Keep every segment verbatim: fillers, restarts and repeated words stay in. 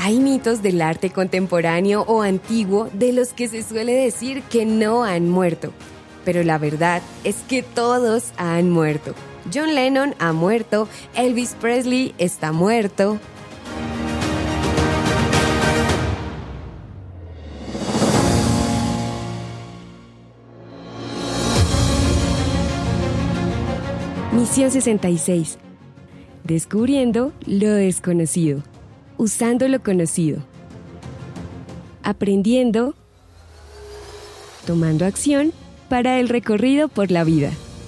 Hay mitos del arte contemporáneo o antiguo de los que se suele decir que no han muerto, pero la verdad es que todos han muerto. John Lennon ha muerto, Elvis Presley está muerto. Misión sesenta y seis. Descubriendo lo desconocido, usando lo conocido, aprendiendo, tomando acción para el recorrido por la vida.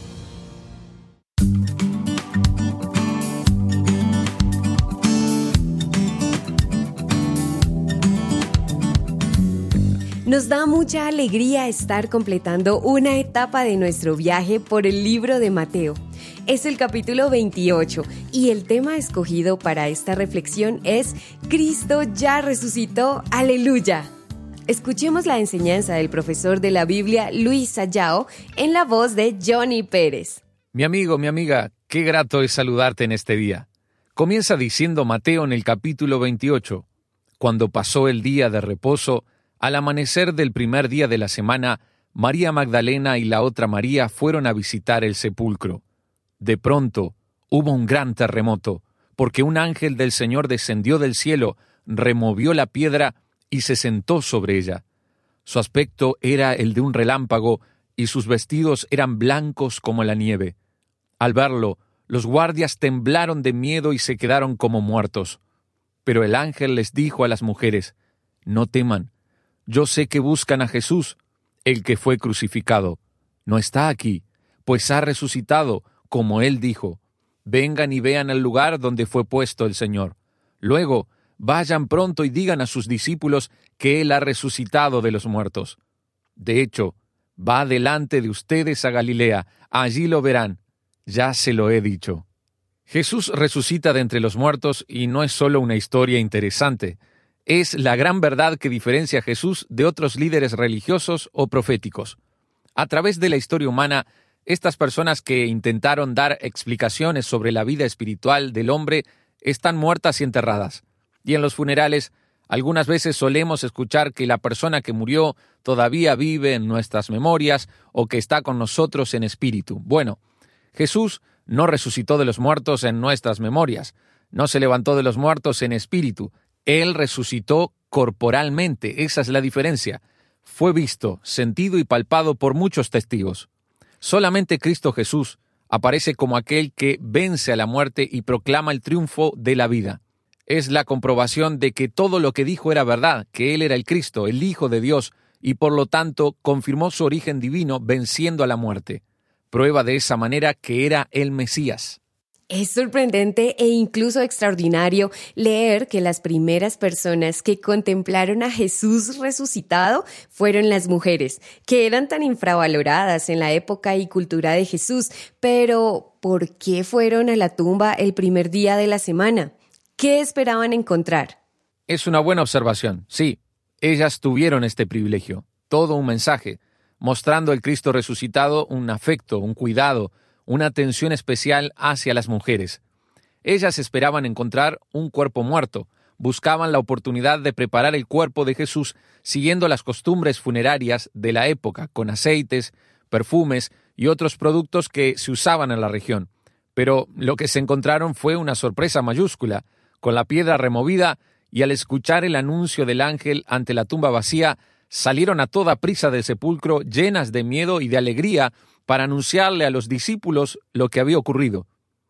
Nos da mucha alegría estar completando una etapa de nuestro viaje por el libro de Mateo. Es el capítulo veintiocho y el tema escogido para esta reflexión es Cristo ya resucitó, aleluya. Escuchemos la enseñanza del profesor de la Biblia, Luis Sayao, en la voz de Johnny Pérez. Mi amigo, mi amiga, qué grato es saludarte en este día. Comienza diciendo Mateo en el capítulo veintiocho. Cuando pasó el día de reposo, al amanecer del primer día de la semana, María Magdalena y la otra María fueron a visitar el sepulcro. De pronto hubo un gran terremoto, porque un ángel del Señor descendió del cielo, removió la piedra y se sentó sobre ella. Su aspecto era el de un relámpago y sus vestidos eran blancos como la nieve. Al verlo, los guardias temblaron de miedo y se quedaron como muertos. Pero el ángel les dijo a las mujeres: «No teman, yo sé que buscan a Jesús, el que fue crucificado. No está aquí, pues ha resucitado, como él dijo. Vengan y vean el lugar donde fue puesto el Señor. Luego, vayan pronto y digan a sus discípulos que él ha resucitado de los muertos. De hecho, va delante de ustedes a Galilea, allí lo verán. Ya se lo he dicho». Jesús resucita de entre los muertos y no es solo una historia interesante. Es la gran verdad que diferencia a Jesús de otros líderes religiosos o proféticos. A través de la historia humana, estas personas que intentaron dar explicaciones sobre la vida espiritual del hombre están muertas y enterradas. Y en los funerales, algunas veces solemos escuchar que la persona que murió todavía vive en nuestras memorias o que está con nosotros en espíritu. Bueno, Jesús no resucitó de los muertos en nuestras memorias, no se levantó de los muertos en espíritu. Él resucitó corporalmente, esa es la diferencia. Fue visto, sentido y palpado por muchos testigos. Solamente Cristo Jesús aparece como aquel que vence a la muerte y proclama el triunfo de la vida. Es la comprobación de que todo lo que dijo era verdad, que Él era el Cristo, el Hijo de Dios, y por lo tanto confirmó su origen divino venciendo a la muerte. Prueba de esa manera que era el Mesías. Es sorprendente e incluso extraordinario leer que las primeras personas que contemplaron a Jesús resucitado fueron las mujeres, que eran tan infravaloradas en la época y cultura de Jesús. Pero, ¿por qué fueron a la tumba el primer día de la semana? ¿Qué esperaban encontrar? Es una buena observación, sí. Ellas tuvieron este privilegio, todo un mensaje, mostrando al Cristo resucitado un afecto, un cuidado, una atención especial hacia las mujeres. Ellas esperaban encontrar un cuerpo muerto, buscaban la oportunidad de preparar el cuerpo de Jesús siguiendo las costumbres funerarias de la época, con aceites, perfumes y otros productos que se usaban en la región. Pero lo que se encontraron fue una sorpresa mayúscula. Con la piedra removida y al escuchar el anuncio del ángel ante la tumba vacía, salieron a toda prisa del sepulcro llenas de miedo y de alegría para anunciarle a los discípulos lo que había ocurrido.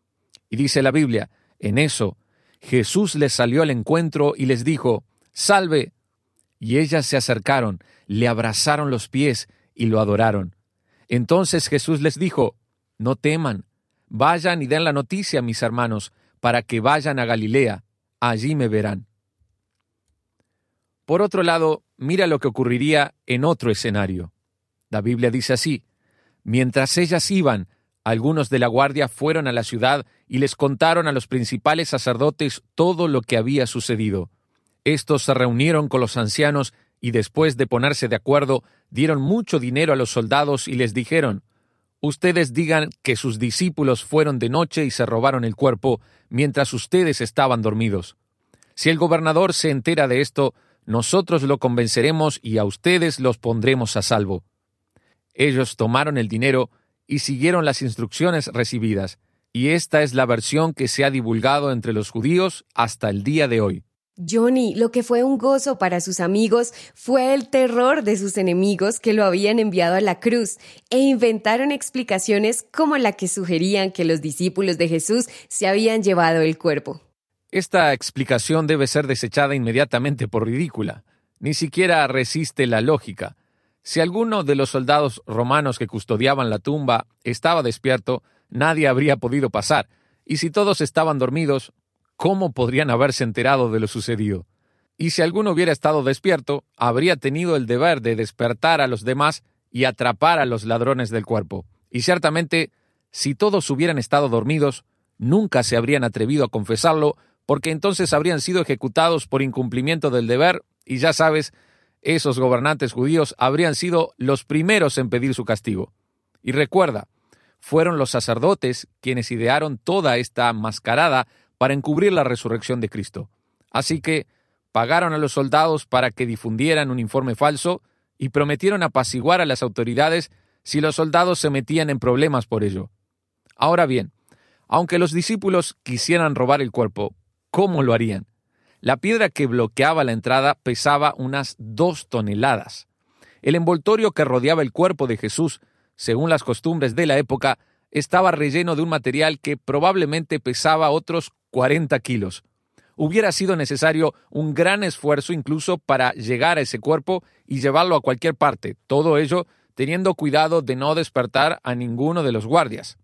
Y dice la Biblia, en eso, Jesús les salió al encuentro y les dijo, «¡Salve!». Y ellas se acercaron, le abrazaron los pies y lo adoraron. Entonces Jesús les dijo, «No teman, vayan y den la noticia a mis hermanos, para que vayan a Galilea, allí me verán». Por otro lado, mira lo que ocurriría en otro escenario. La Biblia dice así, «Mientras ellas iban, algunos de la guardia fueron a la ciudad y les contaron a los principales sacerdotes todo lo que había sucedido. Estos se reunieron con los ancianos y después de ponerse de acuerdo, dieron mucho dinero a los soldados y les dijeron, «Ustedes digan que sus discípulos fueron de noche y se robaron el cuerpo, mientras ustedes estaban dormidos. Si el gobernador se entera de esto, nosotros lo convenceremos y a ustedes los pondremos a salvo. Ellos tomaron el dinero y siguieron las instrucciones recibidas, y esta es la versión que se ha divulgado entre los judíos hasta el día de hoy. Johnny, lo que fue un gozo para sus amigos fue el terror de sus enemigos que lo habían enviado a la cruz e inventaron explicaciones como la que sugerían que los discípulos de Jesús se habían llevado el cuerpo. Esta explicación debe ser desechada inmediatamente por ridícula. Ni siquiera resiste la lógica. Si alguno de los soldados romanos que custodiaban la tumba estaba despierto, nadie habría podido pasar. Y si todos estaban dormidos, ¿cómo podrían haberse enterado de lo sucedido? Y si alguno hubiera estado despierto, habría tenido el deber de despertar a los demás y atrapar a los ladrones del cuerpo. Y ciertamente, si todos hubieran estado dormidos, nunca se habrían atrevido a confesarlo, porque entonces habrían sido ejecutados por incumplimiento del deber, y ya sabes, esos gobernantes judíos habrían sido los primeros en pedir su castigo. Y recuerda, fueron los sacerdotes quienes idearon toda esta mascarada para encubrir la resurrección de Cristo. Así que pagaron a los soldados para que difundieran un informe falso y prometieron apaciguar a las autoridades si los soldados se metían en problemas por ello. Ahora bien, aunque los discípulos quisieran robar el cuerpo, ¿cómo lo harían? La piedra que bloqueaba la entrada pesaba unas dos toneladas. El envoltorio que rodeaba el cuerpo de Jesús, según las costumbres de la época, estaba relleno de un material que probablemente pesaba otros cuarenta kilos. Hubiera sido necesario un gran esfuerzo incluso para llegar a ese cuerpo y llevarlo a cualquier parte, todo ello teniendo cuidado de no despertar a ninguno de los guardias.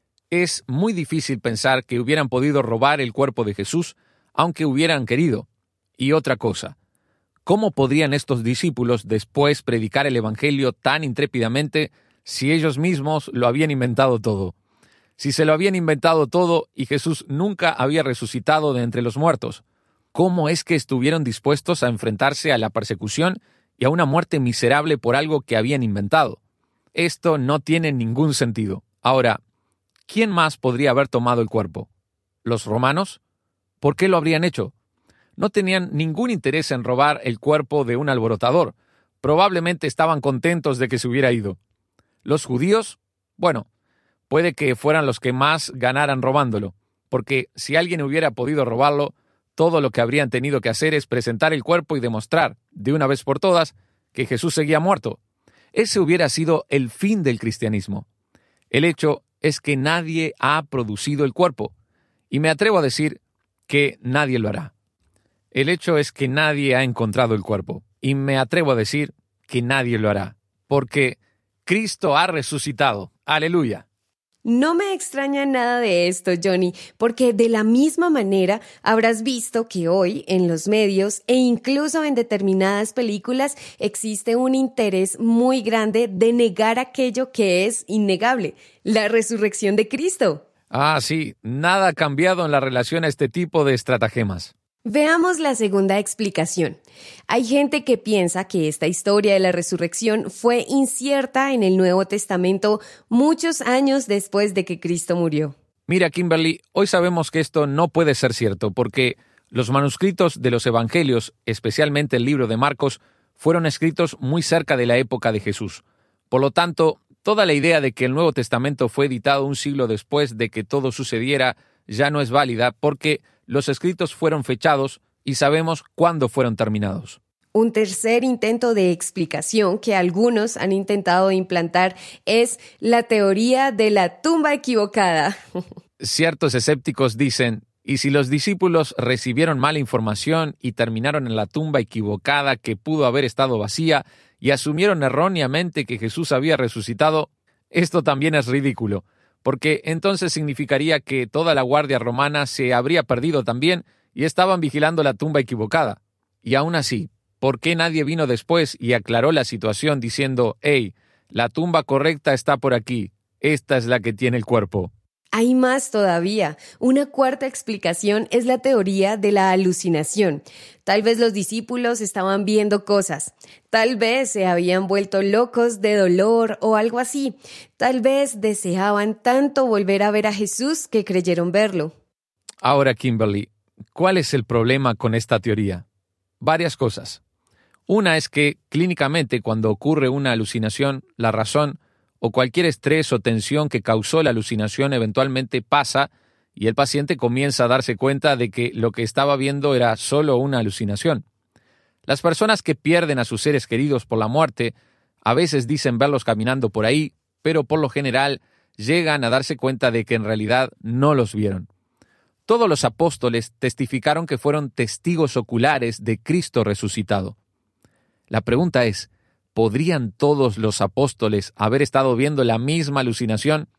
Es muy difícil pensar que hubieran podido robar el cuerpo de Jesús, aunque hubieran querido. Y otra cosa, ¿cómo podrían estos discípulos después predicar el Evangelio tan intrépidamente si ellos mismos lo habían inventado todo? Si se lo habían inventado todo y Jesús nunca había resucitado de entre los muertos, ¿cómo es que estuvieron dispuestos a enfrentarse a la persecución y a una muerte miserable por algo que habían inventado? Esto no tiene ningún sentido. Ahora, ¿quién más podría haber tomado el cuerpo? ¿Los romanos? ¿Por qué lo habrían hecho? No tenían ningún interés en robar el cuerpo de un alborotador. Probablemente estaban contentos de que se hubiera ido. ¿Los judíos? Bueno, puede que fueran los que más ganaran robándolo, porque si alguien hubiera podido robarlo, todo lo que habrían tenido que hacer es presentar el cuerpo y demostrar, de una vez por todas, que Jesús seguía muerto. Ese hubiera sido el fin del cristianismo. El hecho es que nadie ha producido el cuerpo, y me atrevo a decir que nadie lo hará. El hecho es que nadie ha encontrado el cuerpo, y me atrevo a decir que nadie lo hará, porque Cristo ha resucitado. ¡Aleluya! No me extraña nada de esto, Johnny, porque de la misma manera habrás visto que hoy en los medios e incluso en determinadas películas existe un interés muy grande de negar aquello que es innegable, la resurrección de Cristo. Ah, sí, nada ha cambiado en la relación a este tipo de estratagemas. Veamos la segunda explicación. Hay gente que piensa que esta historia de la resurrección fue incierta en el Nuevo Testamento muchos años después de que Cristo murió. Mira, Kimberly, hoy sabemos que esto no puede ser cierto porque los manuscritos de los Evangelios, especialmente el libro de Marcos, fueron escritos muy cerca de la época de Jesús. Por lo tanto, toda la idea de que el Nuevo Testamento fue editado un siglo después de que todo sucediera ya no es válida porque los escritos fueron fechados y sabemos cuándo fueron terminados. Un tercer intento de explicación que algunos han intentado implantar es la teoría de la tumba equivocada. Ciertos escépticos dicen, ¿y si los discípulos recibieron mala información y terminaron en la tumba equivocada que pudo haber estado vacía y asumieron erróneamente que Jesús había resucitado? Esto también es ridículo, porque entonces significaría que toda la guardia romana se habría perdido también y estaban vigilando la tumba equivocada. Y aún así, ¿por qué nadie vino después y aclaró la situación diciendo, hey, la tumba correcta está por aquí, esta es la que tiene el cuerpo? Hay más todavía. Una cuarta explicación es la teoría de la alucinación. Tal vez los discípulos estaban viendo cosas. Tal vez se habían vuelto locos de dolor o algo así. Tal vez deseaban tanto volver a ver a Jesús que creyeron verlo. Ahora, Kimberly, ¿Cuál es el problema con esta teoría? Varias cosas. Una es que, clínicamente, cuando ocurre una alucinación, la razón o cualquier estrés o tensión que causó la alucinación eventualmente pasa y el paciente comienza a darse cuenta de que lo que estaba viendo era solo una alucinación. Las personas que pierden a sus seres queridos por la muerte a veces dicen verlos caminando por ahí, pero por lo general llegan a darse cuenta de que en realidad no los vieron. Todos los apóstoles testificaron que fueron testigos oculares de Cristo resucitado. La pregunta es, ¿podrían todos los apóstoles haber estado viendo la misma alucinación?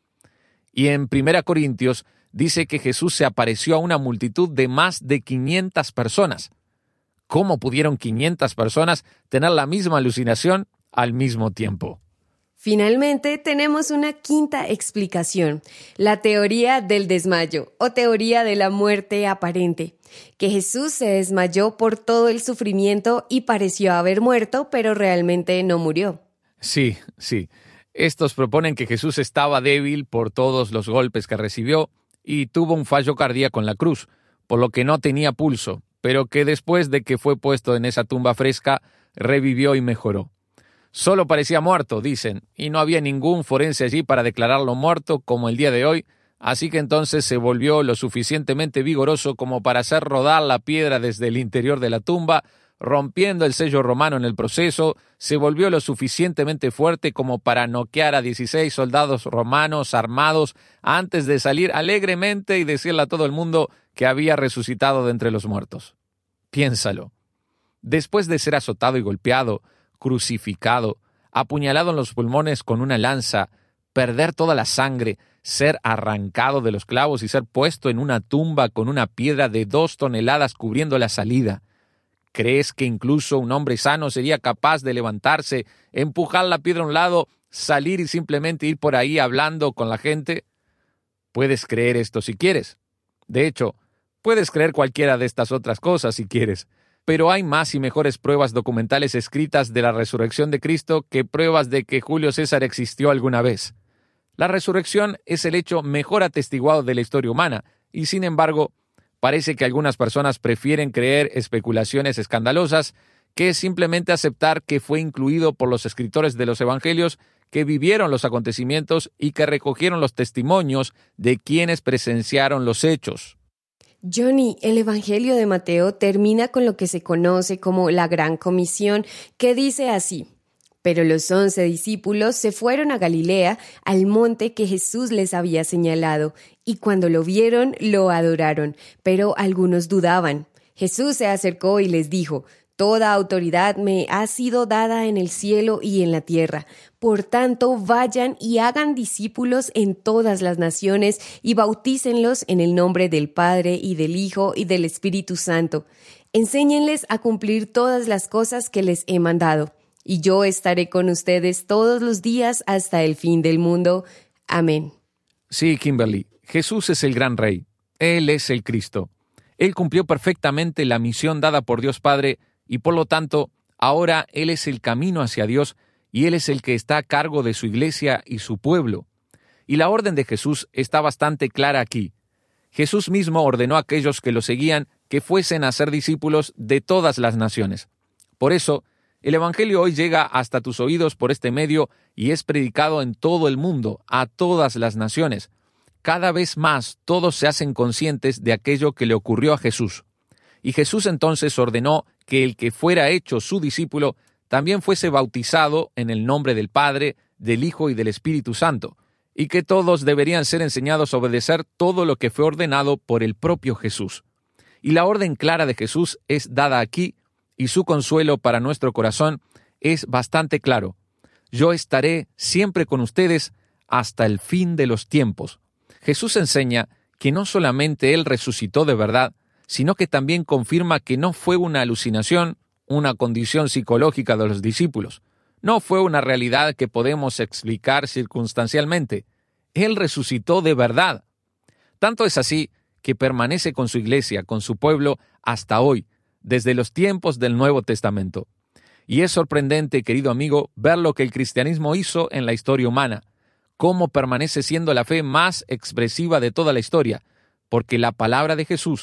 Y en Primera Corintios dice que Jesús se apareció a una multitud de más de quinientas personas. ¿Cómo pudieron quinientas personas tener la misma alucinación al mismo tiempo? Finalmente, tenemos una quinta explicación, la teoría del desmayo o teoría de la muerte aparente, que Jesús se desmayó por todo el sufrimiento y pareció haber muerto, pero realmente no murió. Sí, sí. Estos proponen que Jesús estaba débil por todos los golpes que recibió y tuvo un fallo cardíaco en la cruz, por lo que no tenía pulso, pero que después de que fue puesto en esa tumba fresca, revivió y mejoró. Solo parecía muerto, dicen, y no había ningún forense allí para declararlo muerto como el día de hoy, así que entonces se volvió lo suficientemente vigoroso como para hacer rodar la piedra desde el interior de la tumba, rompiendo el sello romano en el proceso, se volvió lo suficientemente fuerte como para noquear a dieciséis soldados romanos armados antes de salir alegremente y decirle a todo el mundo que había resucitado de entre los muertos. Piénsalo. Después de ser azotado y golpeado, crucificado, apuñalado en los pulmones con una lanza, perder toda la sangre, ser arrancado de los clavos y ser puesto en una tumba con una piedra de dos toneladas cubriendo la salida. ¿Crees que incluso un hombre sano sería capaz de levantarse, empujar la piedra a un lado, salir y simplemente ir por ahí hablando con la gente? Puedes creer esto si quieres. De hecho, puedes creer cualquiera de estas otras cosas si quieres. Pero hay más y mejores pruebas documentales escritas de la resurrección de Cristo que pruebas de que Julio César existió alguna vez. La resurrección es el hecho mejor atestiguado de la historia humana, y sin embargo, parece que algunas personas prefieren creer especulaciones escandalosas que simplemente aceptar que fue incluido por los escritores de los evangelios que vivieron los acontecimientos y que recogieron los testimonios de quienes presenciaron los hechos. Johnny, el Evangelio de Mateo termina con lo que se conoce como la Gran Comisión, que dice así: pero los once discípulos se fueron a Galilea, al monte que Jesús les había señalado, y cuando lo vieron, lo adoraron, pero algunos dudaban. Jesús se acercó y les dijo: toda autoridad me ha sido dada en el cielo y en la tierra. Por tanto, vayan y hagan discípulos en todas las naciones y bautícenlos en el nombre del Padre y del Hijo y del Espíritu Santo. Enséñenles a cumplir todas las cosas que les he mandado. Y yo estaré con ustedes todos los días hasta el fin del mundo. Amén. Sí, Kimberly, Jesús es el gran Rey. Él es el Cristo. Él cumplió perfectamente la misión dada por Dios Padre y por lo tanto, ahora Él es el camino hacia Dios y Él es el que está a cargo de su iglesia y su pueblo. Y la orden de Jesús está bastante clara aquí. Jesús mismo ordenó a aquellos que lo seguían que fuesen a ser discípulos de todas las naciones. Por eso, el Evangelio hoy llega hasta tus oídos por este medio y es predicado en todo el mundo, a todas las naciones. Cada vez más todos se hacen conscientes de aquello que le ocurrió a Jesús. Y Jesús entonces ordenó que el que fuera hecho su discípulo también fuese bautizado en el nombre del Padre, del Hijo y del Espíritu Santo, y que todos deberían ser enseñados a obedecer todo lo que fue ordenado por el propio Jesús. Y la orden clara de Jesús es dada aquí, y su consuelo para nuestro corazón es bastante claro. Yo estaré siempre con ustedes hasta el fin de los tiempos. Jesús enseña que no solamente Él resucitó de verdad, sino que también confirma que no fue una alucinación, una condición psicológica de los discípulos. No fue una realidad que podemos explicar circunstancialmente. Él resucitó de verdad. Tanto es así que permanece con su iglesia, con su pueblo, hasta hoy, desde los tiempos del Nuevo Testamento. Y es sorprendente, querido amigo, ver lo que el cristianismo hizo en la historia humana, cómo permanece siendo la fe más expresiva de toda la historia, porque la palabra de Jesús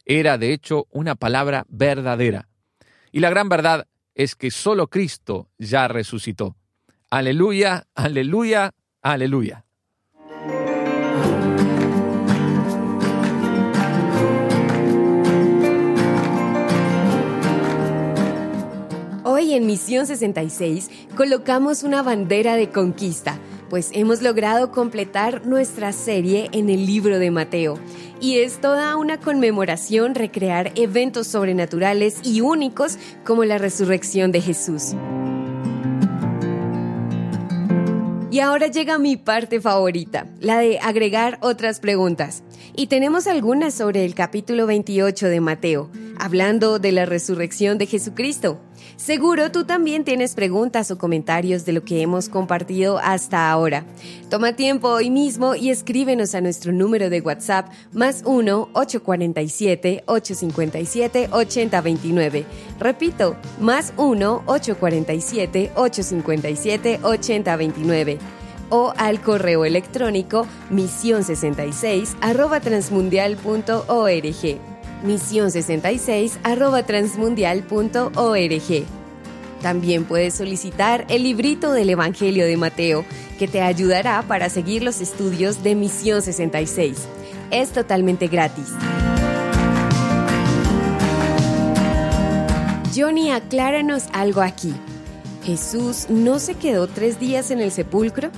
Era, de hecho, una palabra verdadera. Y la gran verdad es que solo Cristo ya resucitó. Aleluya, aleluya, aleluya. Hoy en Misión sesenta y seis colocamos una bandera de conquista, pues hemos logrado completar nuestra serie en el libro de Mateo. Y es toda una conmemoración recrear eventos sobrenaturales y únicos como la resurrección de Jesús. Y ahora llega mi parte favorita, la de agregar otras preguntas. Y tenemos algunas sobre el capítulo veintiocho de Mateo, hablando de la resurrección de Jesucristo. Seguro tú también tienes preguntas o comentarios de lo que hemos compartido hasta ahora. Toma tiempo hoy mismo y escríbenos a nuestro número de WhatsApp más uno, ocho cuatro siete, ocho cinco siete, ocho cero dos nueve. Repito, más uno, ocho cuatro siete, ocho cinco siete, ocho cero dos nueve. O al correo electrónico misión sesenta y seis arroba transmundial punto org. misión sesenta y seis arroba transmundial punto org. También puedes solicitar el librito del Evangelio de Mateo, que te ayudará para seguir los estudios de Misión sesenta y seis. Es totalmente gratis. Johnny, acláranos algo aquí. ¿Jesús no se quedó tres días en el sepulcro?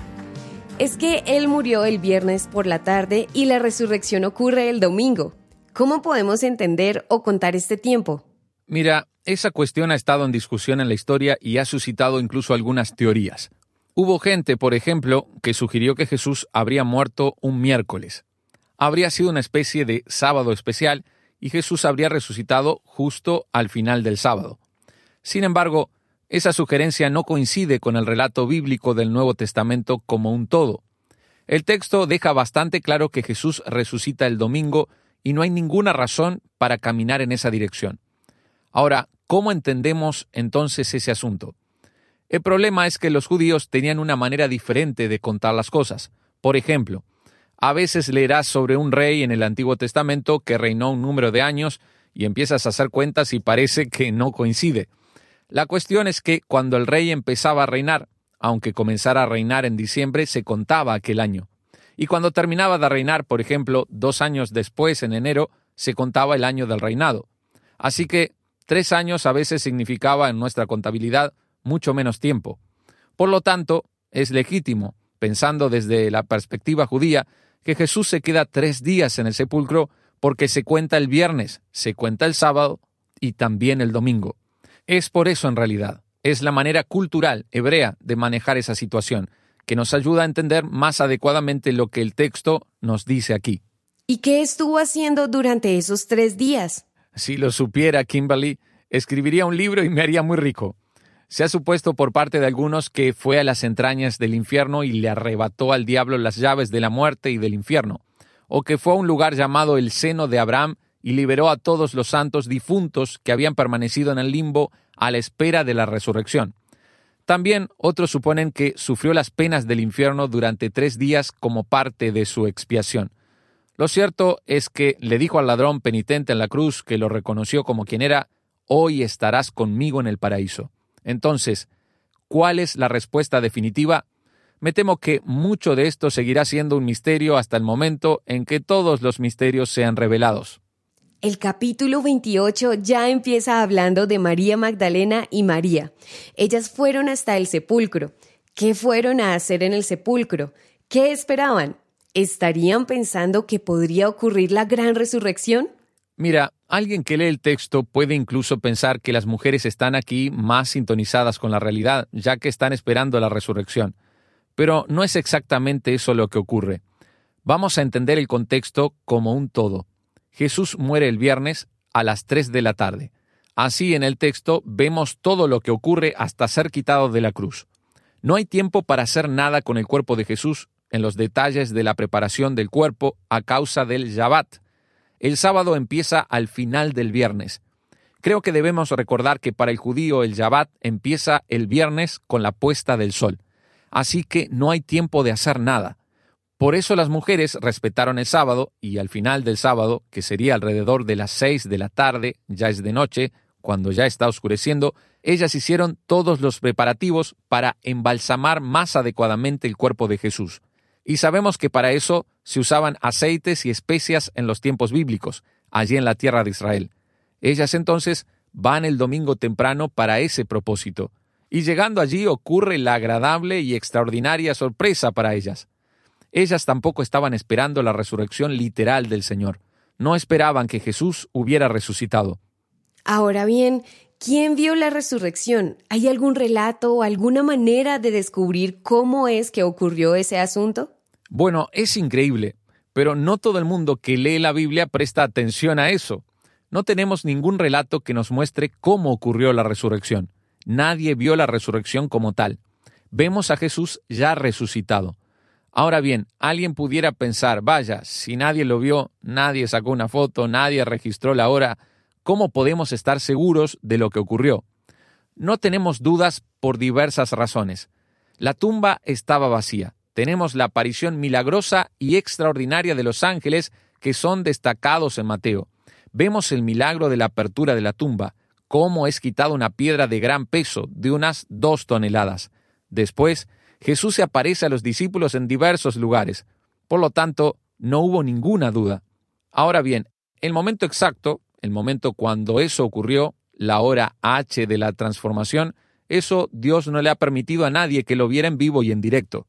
Es que Él murió el viernes por la tarde y la resurrección ocurre el domingo. ¿Cómo podemos entender o contar este tiempo? Mira, esa cuestión ha estado en discusión en la historia y ha suscitado incluso algunas teorías. Hubo gente, por ejemplo, que sugirió que Jesús habría muerto un miércoles. Habría sido una especie de sábado especial y Jesús habría resucitado justo al final del sábado. Sin embargo, esa sugerencia no coincide con el relato bíblico del Nuevo Testamento como un todo. El texto deja bastante claro que Jesús resucita el domingo y no hay ninguna razón para caminar en esa dirección. Ahora, ¿cómo entendemos entonces ese asunto? El problema es que los judíos tenían una manera diferente de contar las cosas. Por ejemplo, a veces leerás sobre un rey en el Antiguo Testamento que reinó un número de años y empiezas a hacer cuentas y parece que no coincide. La cuestión es que cuando el rey empezaba a reinar, aunque comenzara a reinar en diciembre, se contaba aquel año. Y cuando terminaba de reinar, por ejemplo, dos años después, en enero, se contaba el año del reinado. Así que tres años a veces significaba en nuestra contabilidad mucho menos tiempo. Por lo tanto, es legítimo, pensando desde la perspectiva judía, que Jesús se queda tres días en el sepulcro porque se cuenta el viernes, se cuenta el sábado y también el domingo. Es por eso en realidad, es la manera cultural hebrea de manejar esa situación, que nos ayuda a entender más adecuadamente lo que el texto nos dice aquí. ¿Y qué estuvo haciendo durante esos tres días? Si lo supiera, Kimberly, escribiría un libro y me haría muy rico. Se ha supuesto por parte de algunos que fue a las entrañas del infierno y le arrebató al diablo las llaves de la muerte y del infierno, o que fue a un lugar llamado el seno de Abraham y liberó a todos los santos difuntos que habían permanecido en el limbo a la espera de la resurrección. También otros suponen que sufrió las penas del infierno durante tres días como parte de su expiación. Lo cierto es que le dijo al ladrón penitente en la cruz, que lo reconoció como quien era, «Hoy estarás conmigo en el paraíso». Entonces, ¿cuál es la respuesta definitiva? Me temo que mucho de esto seguirá siendo un misterio hasta el momento en que todos los misterios sean revelados. El capítulo veintiocho ya empieza hablando de María Magdalena y María. Ellas fueron hasta el sepulcro. ¿Qué fueron a hacer en el sepulcro? ¿Qué esperaban? ¿Estarían pensando que podría ocurrir la gran resurrección? Mira, alguien que lee el texto puede incluso pensar que las mujeres están aquí más sintonizadas con la realidad, ya que están esperando la resurrección. Pero no es exactamente eso lo que ocurre. Vamos a entender el contexto como un todo. Jesús muere el viernes a las tres de la tarde. Así en el texto vemos todo lo que ocurre hasta ser quitado de la cruz. No hay tiempo para hacer nada con el cuerpo de Jesús en los detalles de la preparación del cuerpo a causa del Shabbat. El sábado empieza al final del viernes. Creo que debemos recordar que para el judío el Shabbat empieza el viernes con la puesta del sol. Así que no hay tiempo de hacer nada. Por eso las mujeres respetaron el sábado, y al final del sábado, que sería alrededor de las seis de la tarde, ya es de noche, cuando ya está oscureciendo, ellas hicieron todos los preparativos para embalsamar más adecuadamente el cuerpo de Jesús. Y sabemos que para eso se usaban aceites y especias en los tiempos bíblicos, allí en la tierra de Israel. Ellas entonces van el domingo temprano para ese propósito. Y llegando allí ocurre la agradable y extraordinaria sorpresa para ellas. Ellas tampoco estaban esperando la resurrección literal del Señor. No esperaban que Jesús hubiera resucitado. Ahora bien, ¿quién vio la resurrección? ¿Hay algún relato o alguna manera de descubrir cómo es que ocurrió ese asunto? Bueno, es increíble, pero no todo el mundo que lee la Biblia presta atención a eso. No tenemos ningún relato que nos muestre cómo ocurrió la resurrección. Nadie vio la resurrección como tal. Vemos a Jesús ya resucitado. Ahora bien, alguien pudiera pensar, vaya, si nadie lo vio, nadie sacó una foto, nadie registró la hora, ¿cómo podemos estar seguros de lo que ocurrió? No tenemos dudas por diversas razones. La tumba estaba vacía. Tenemos la aparición milagrosa y extraordinaria de los ángeles que son destacados en Mateo. Vemos el milagro de la apertura de la tumba, cómo es quitada una piedra de gran peso, de unas dos toneladas. Después, Jesús se aparece a los discípulos en diversos lugares. Por lo tanto, no hubo ninguna duda. Ahora bien, el momento exacto, el momento cuando eso ocurrió, la hora H de la transformación, eso Dios no le ha permitido a nadie que lo viera en vivo y en directo.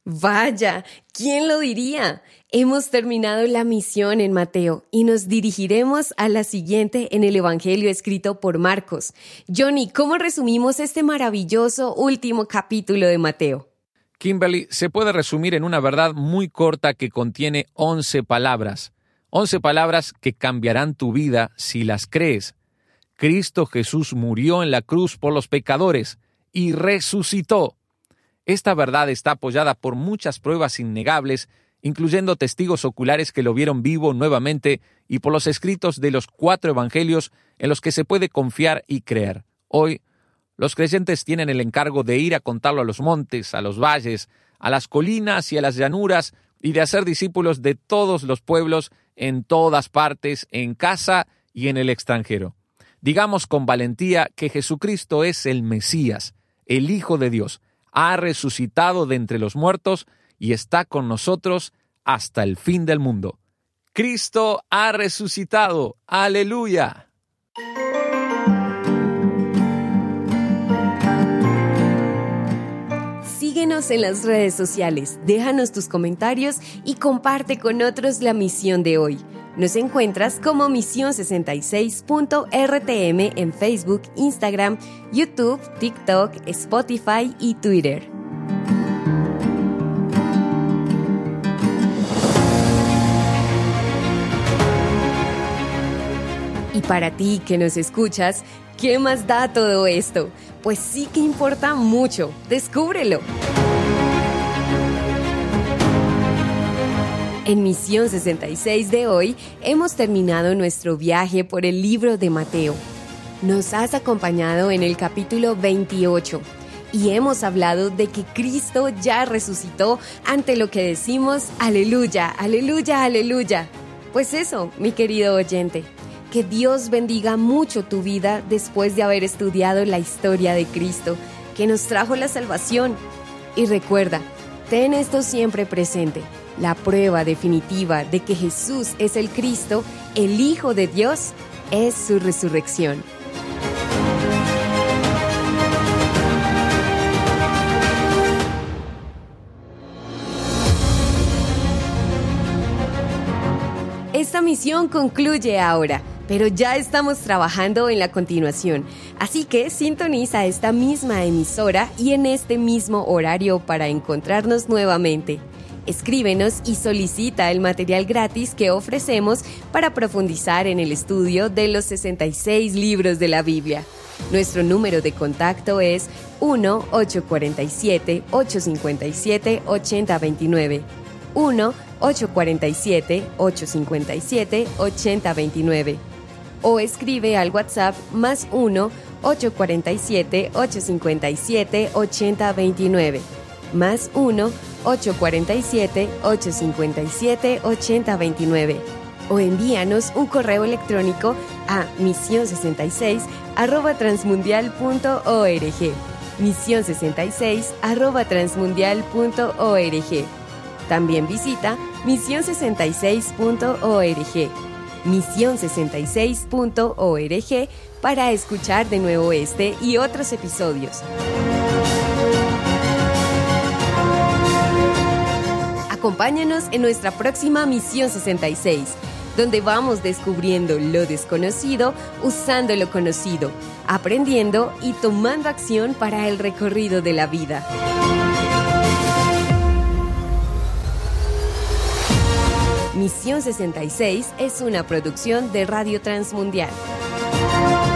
Vaya, ¿quién lo diría? Hemos terminado la misión en Mateo y nos dirigiremos a la siguiente en el Evangelio escrito por Marcos. Johnny, ¿cómo resumimos este maravilloso último capítulo de Mateo? Kimberly, se puede resumir en una verdad muy corta que contiene once palabras. Once palabras que cambiarán tu vida si las crees. Cristo Jesús murió en la cruz por los pecadores y resucitó. Esta verdad está apoyada por muchas pruebas innegables, incluyendo testigos oculares que lo vieron vivo nuevamente y por los escritos de los cuatro evangelios en los que se puede confiar y creer. Hoy, los creyentes tienen el encargo de ir a contarlo a los montes, a los valles, a las colinas y a las llanuras, y de hacer discípulos de todos los pueblos, en todas partes, en casa y en el extranjero. Digamos con valentía que Jesucristo es el Mesías, el Hijo de Dios, ha resucitado de entre los muertos y está con nosotros hasta el fin del mundo. Cristo ha resucitado. ¡Aleluya! Síguenos en las redes sociales, déjanos tus comentarios y comparte con otros la misión de hoy. Nos encuentras como misión sesenta y seis punto R T M en Facebook, Instagram, YouTube, TikTok, Spotify y Twitter. Y para ti que nos escuchas, ¿qué más da todo esto? Pues sí que importa mucho. Descúbrelo. En Misión sesenta y seis de hoy hemos terminado nuestro viaje por el libro de Mateo. Nos has acompañado en el capítulo veintiocho y hemos hablado de que Cristo ya resucitó, ante lo que decimos aleluya, aleluya, aleluya. Pues eso, mi querido oyente. Que Dios bendiga mucho tu vida después de haber estudiado la historia de Cristo, que nos trajo la salvación. Y recuerda, ten esto siempre presente, la prueba definitiva de que Jesús es el Cristo, el Hijo de Dios, es su resurrección. Esta misión concluye ahora, pero ya estamos trabajando en la continuación, así que sintoniza esta misma emisora y en este mismo horario para encontrarnos nuevamente. Escríbenos y solicita el material gratis que ofrecemos para profundizar en el estudio de los sesenta y seis libros de la Biblia. Nuestro número de contacto es uno ocho cuatro siete, ocho cinco siete, ocho cero dos nueve. uno ocho cuatro siete, ocho cinco siete, ocho cero dos nueve. O escribe al WhatsApp más uno ocho cuatro siete, ocho cinco siete, ocho cero dos nueve. Más uno ocho cuatro siete, ocho cinco siete, ocho cero dos nueve o envíanos un correo electrónico a misión sesenta y seis arroba transmundial punto org. misión sesenta y seis arroba transmundial punto org. También visita misión sesenta y seis punto org. misión sesenta y seis punto org para escuchar de nuevo este y otros episodios. Acompáñanos en nuestra próxima Misión sesenta y seis, donde vamos descubriendo lo desconocido usando lo conocido, aprendiendo y tomando acción para el recorrido de la vida. Misión sesenta y seis es una producción de Radio Transmundial.